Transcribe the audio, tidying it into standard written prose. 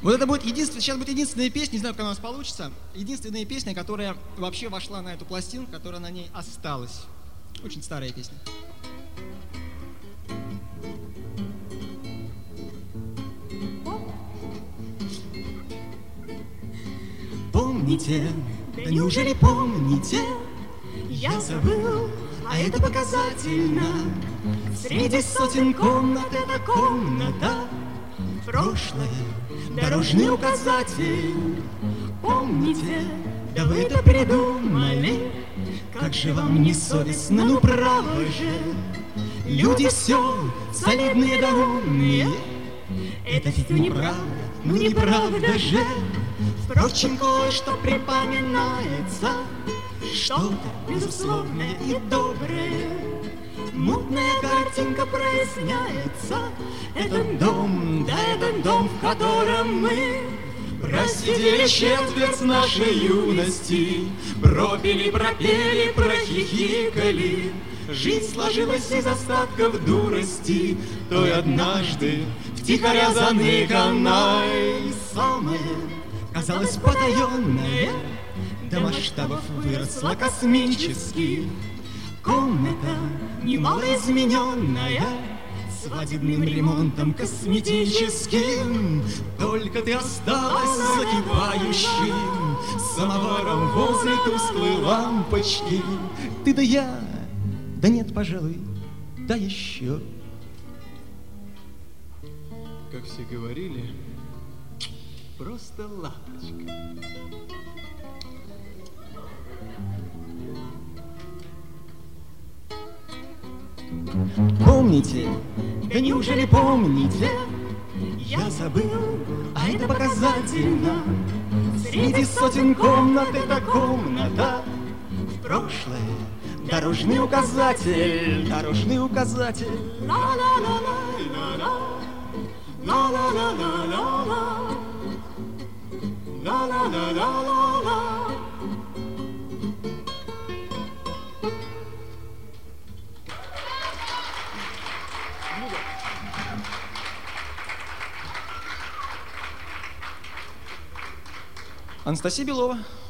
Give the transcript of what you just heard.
Вот это будет сейчас будет единственная песня, не знаю, как она у нас получится, единственная песня, которая вообще вошла на эту пластинку, которая на ней осталась. Очень старая песня. Помните, да неужели помните? Я забыл, а это показательно. Среди сотен комнат эта комната. Прошлое, дорожный указатель. Помните, да вы это придумали. Как же вам не совестно, ну право же. Люди все солидные да умные. Это ведь неправда, ну неправда же. Впрочем, кое-что припоминается, что-то безусловное и доброе. Мутная картинка проясняется. Этот дом, да этот дом, в котором мы просидели четверть нашей юности, пропили, пропели, прохихикали. Жизнь сложилась из остатков дурости, той однажды втихаря заныканной. Самое казалось потаенное, до масштабов выросла космически. Комната немало измененная, свадебным ремонтом косметическим. Только ты осталась закипающим самоваром возле тусклой лампочки. Ты да я, да нет, пожалуй, да еще. Как все говорили, просто лапочка. Помните, да неужели помните? Я забыл, а это показательно. Среди сотен комнат эта комната. В прошлое дорожный указатель, дорожный указатель. Ла-ла-ла-ла-ла-ла, ла-ла-ла-ла-ла-ла, ла-ла-ла-ла-ла-ла. Анастасия Белова.